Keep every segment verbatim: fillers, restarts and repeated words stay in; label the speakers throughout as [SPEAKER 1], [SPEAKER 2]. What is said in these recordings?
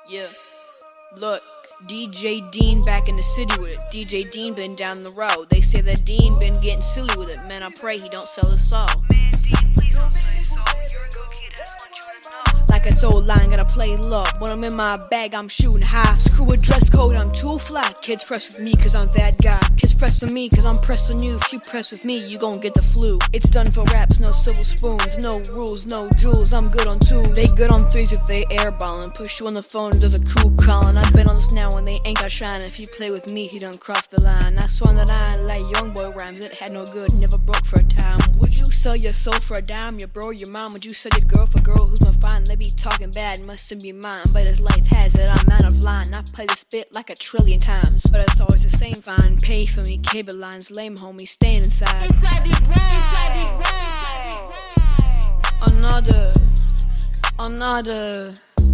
[SPEAKER 1] Yeah, look, D J Dean back in the city with it. D J Dean been down the road. They say that Dean been getting silly with it. Man, I pray he don't sell his soul.
[SPEAKER 2] Man, Dean, please don't sell your soul. You're a good kid, I just want you to know.
[SPEAKER 1] Like I told Line, gotta play low. When I'm in my bag, I'm shooting high. Screw a dress code, I'm too fly. Kids press with me cause I'm that guy. Kids press on me cause I'm pressed on you. If you press with me, you gon' get the flu. It's done for raps, no silver spoons. No rules, no jewels, I'm good on twos. They good on threes if they airballin'. Push you on the phone, does a cool callin'. I've been on this now and they ain't got shine. If you play with me, he done crossed the line. I sworn that I ain't like young boy rhymes. It had no good, never broke for a time. Would you sell your soul for a dime? Your bro, your mom? Would you sell your girl for a girl who's my fine? They be talking bad, mustn't be mine. But as life has it, I'm out of line. I play the spit like a trillion times, but it's always the same fine. Pay for me, cable lines, lame homie, staying inside. Another, another,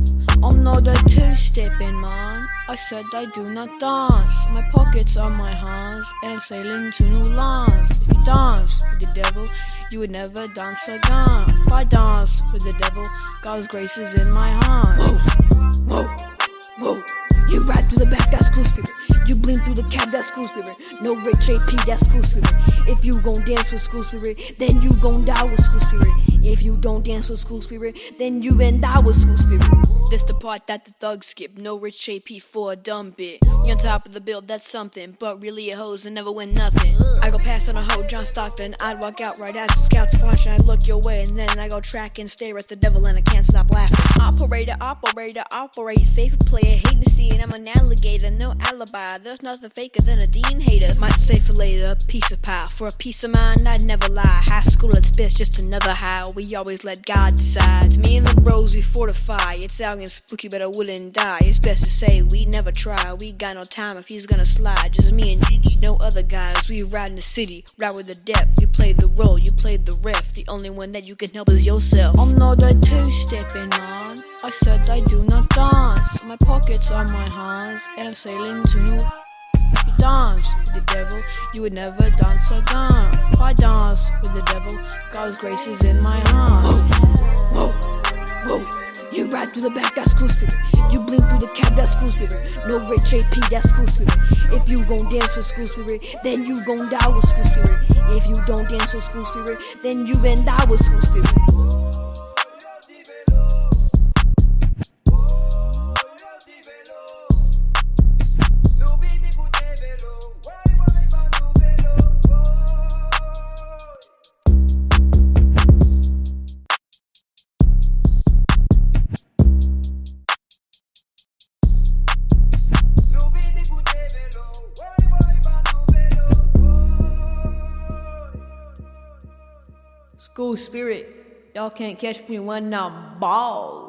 [SPEAKER 1] another two-stepping man. I said I do not dance. My pockets are my hands, and I'm sailing to new lands. If you dance with the devil, you would never dance again. If I dance with the devil, God's grace is in my hands. Whoa, whoa, whoa. You ride through the back, that's cool spirit. You blink through the cab, that's cool spirit. No rich A P, that's cool spirit. If you gon' dance with school spirit, then you gon' die with school spirit. If you don't dance with school spirit, then you and die with school spirit. This the part that the thugs skip. No rich A P for a dumb bit. You on top of the bill, that's something, but really a hoes and never win nothing. I go past on a hoe, John Stockton. I'd walk out right as the scouts flash, and I'd look your way, and then I go track and stare at the devil, and I can't stop laughing. Operator, operator, operate, safe player, hating to see it. I'm an alligator, no alibi. There's nothing faker than a Dean hater. Might say for later, a piece of pie. For a piece of mind, I'd never lie. High school at best, just another high. We always let God decide. Me and the bros, we fortify. It's out and spooky, but I wouldn't die. It's best to say we never try. We got no time if he's gonna slide. Just me and Gigi, no other guys. We ride in the city, ride with the depth. You play the role, you play the ref. The only one that you can help is yourself. I'm not a two-stepping man. I said I do not dance. My pockets are my hands, and I'm sailing to new. If you dance with the devil, you would never dance again. If I dance with the devil, God's grace is in my hands. Whoa, whoa, whoa. You ride through the back, that's cool spirit. You blink through the cab, that's cool spirit. No rich A P, that's cool spirit. If you gon' dance with school spirit, then you gon' die with school spirit. If you don't dance with school spirit, then you and die with school spirit. School spirit, y'all can't catch me when I'm bald.